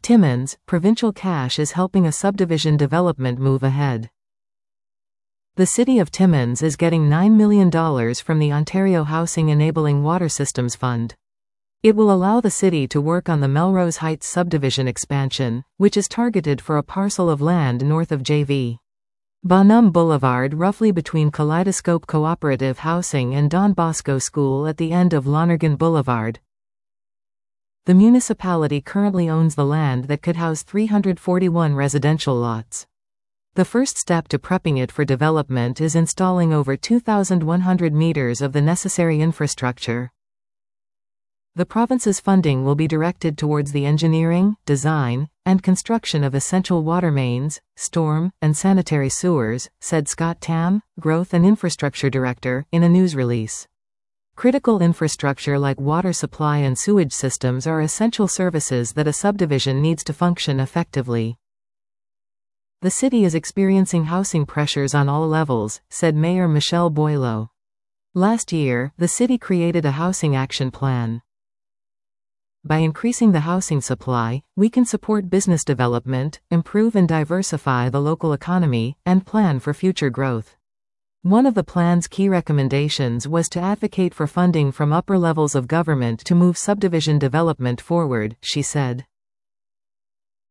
Timmins, provincial cash is helping a subdivision development move ahead. The City of Timmins is getting $9 million from the Ontario Housing Enabling Water Systems Fund. It will allow the city to work on the Melrose Heights subdivision expansion, which is targeted for a parcel of land north of JV. Bonhomme Boulevard, roughly between Kaleidoscope Cooperative Housing and Don Bosco School at the end of Lonergan Boulevard. The municipality currently owns the land that could house 341 residential lots. The first step to prepping it for development is installing over 2,100 meters of the necessary infrastructure. The province's funding will be directed towards the engineering, design, and construction of essential water mains, storm, and sanitary sewers, said Scott Tam, Growth and Infrastructure Director, in a news release. Critical infrastructure like water supply and sewage systems are essential services that a subdivision needs to function effectively. The city is experiencing housing pressures on all levels, said Mayor Michelle Boileau. Last year, the city created a housing action plan. By increasing the housing supply, we can support business development, improve and diversify the local economy, and plan for future growth. One of the plan's key recommendations was to advocate for funding from upper levels of government to move subdivision development forward, she said.